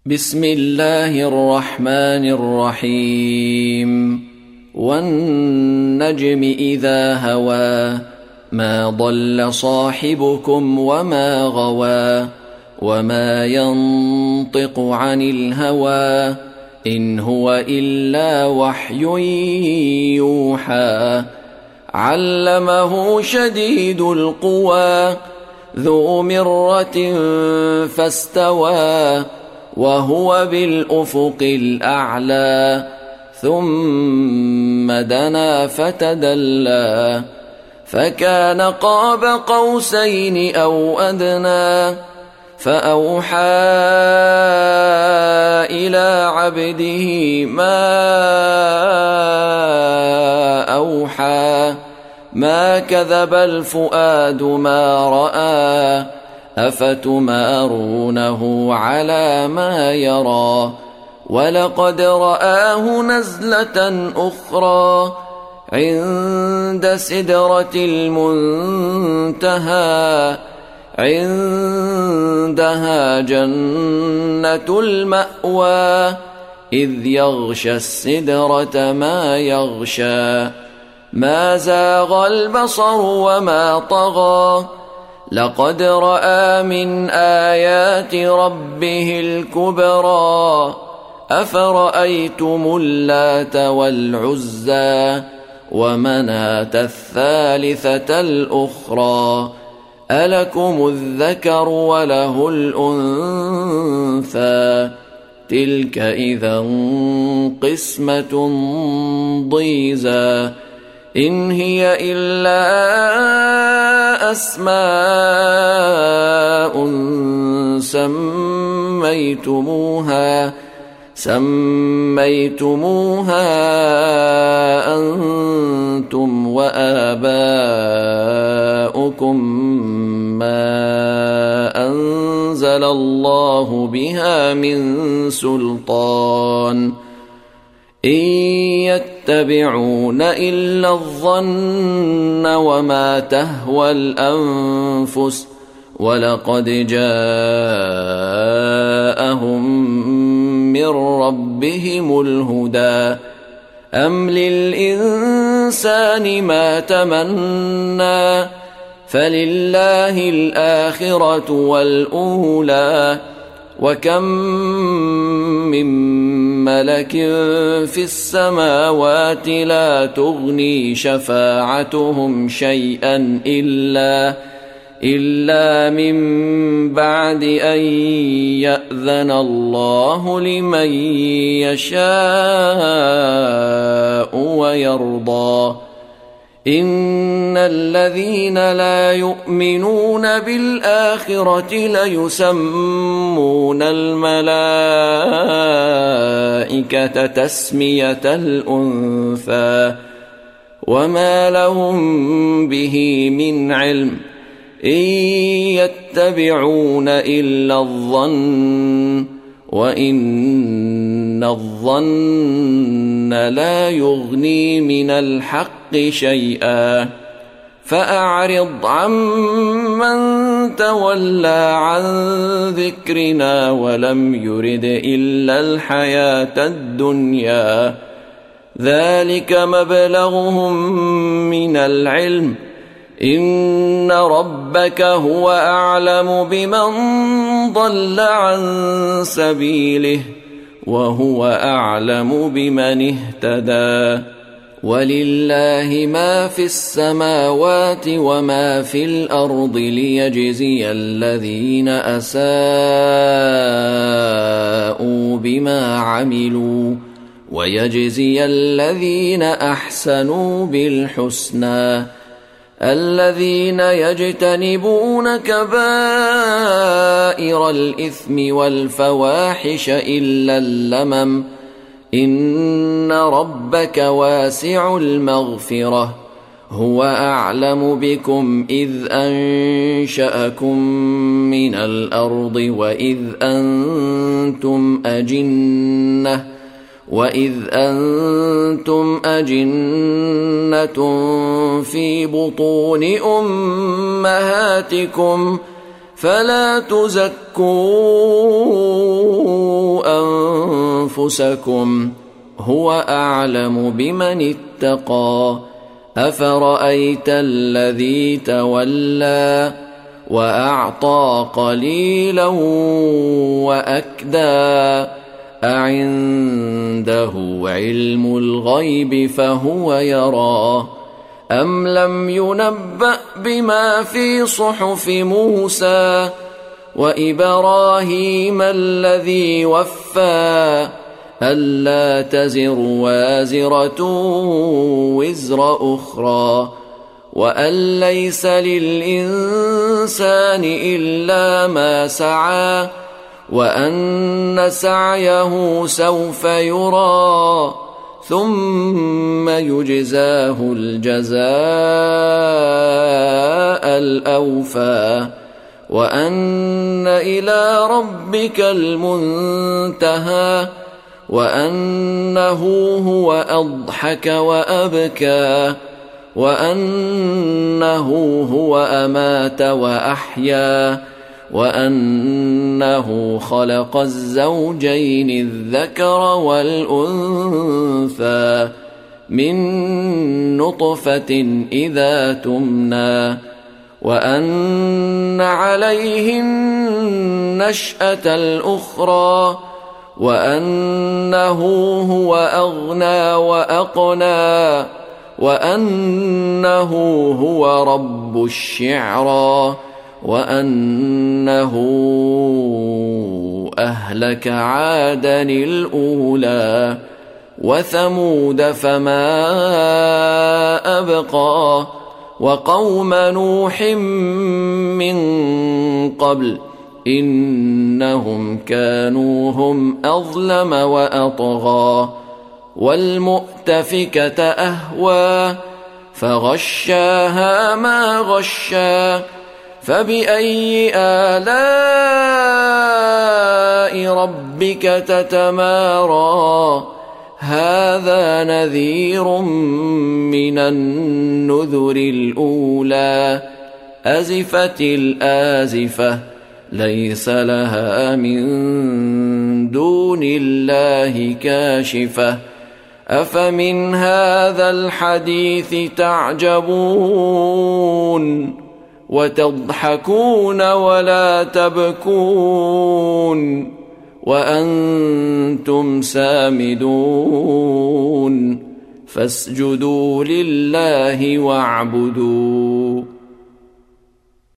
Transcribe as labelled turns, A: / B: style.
A: بسم الله الرحمن الرحيم والنجم إذا هوى ما ضل صاحبكم وما غوى وما ينطق عن الهوى إن هو إلا وحي يوحى علمه شديد القوى ذو مرة فاستوى وهو بالأفق الأعلى ثم دنا فتدلى فكان قاب قوسين أو أدنى فأوحى إلى عبده ما أوحى ما كذب الفؤاد ما رأى أفتمارونه على ما يرى ولقد رآه نزلة أخرى عند سدرة المنتهى عندها جنة المأوى إذ يغشى السدرة ما يغشى ما زاغ البصر وما طغى لقد رأى من آيات ربه الكبرى أفرأيتم اللات والعزى ومناة الثالثة الأخرى ألكم الذكر وله الأنثى تلك إذا قسمة ضيزى إن هي إلا أسماء سميتموها أنتم وآباؤكم ما أنزل الله بها من سلطان إن يتبعون إلا الظن وما تهوى الأنفس ولقد جاءهم من ربهم الهدى أم للإنسان ما تمنى فلله الآخرة والأولى وكم من ملك في السماوات لا تغني شفاعتهم شيئا إلا من بعد أن يأذن الله لمن يشاء ويرضى إن الذين لا يؤمنون بالآخرة ليسمون الملائكة تسمية الأنثى وما لهم به من علم إن يتبعون إلا الظن وإن الظن لا يغني من الحق شيئا فأعرض عمن تولى عن ذكرنا ولم يرد إلا الحياة الدنيا ذلك مبلغهم من العلم إن ربك هو أعلم بمن ضل عن سبيله وهو أعلم بمن اهتدى ولله ما في السماوات وما في الأرض ليجزي الذين أساءوا بما عملوا ويجزي الذين أحسنوا بالحسنى الذين يجتنبون كبائر الإثم والفواحش إلا اللمم إن ربك واسع المغفرة هو أعلم بكم إذ أنشأكم من الأرض وإذ أنتم أجنة في بطون أمهاتكم فلا تزكوا أنفسكم هو أعلم بمن اتقى. أفرأيت الذي تولى وأعطى قليلا وأكدى أعنده علم الغيب فهو يرى أم لم ينبأ بما في صحف موسى وإبراهيم الذي وفى ألا تزر وازرة وزر أخرى وأن ليس للإنسان إلا ما سعى وأن سعيه سوف يرى ثم يجزاه الجزاء الأوفى وأن إلى ربك المنتهى وأنه هو أضحك وأبكى وأنه هو أمات وأحيا وأنه خلق الزوجين الذكر والأنثى من نطفة إذا تمنى وأن عليه النشأة الأخرى وأنه هو أغنى وأقنى وأنه هو رب الشعرى وأنه أهلك عادا الأولى وثمود فما أبقى وقوم نوح من قبل إنهم كانوا هم أظلم وأطغى والمؤتفكة أهوى فغشاها ما غشى فبأي آلاء ربك تتمارى هذا نذير من النذر الأولى أزفت الآزفة ليس لها من دون الله كاشفة أفمن هذا الحديث تعجبون وتضحكون ولا تبكون وأنتم سامدون فاسجدوا لله واعبدوا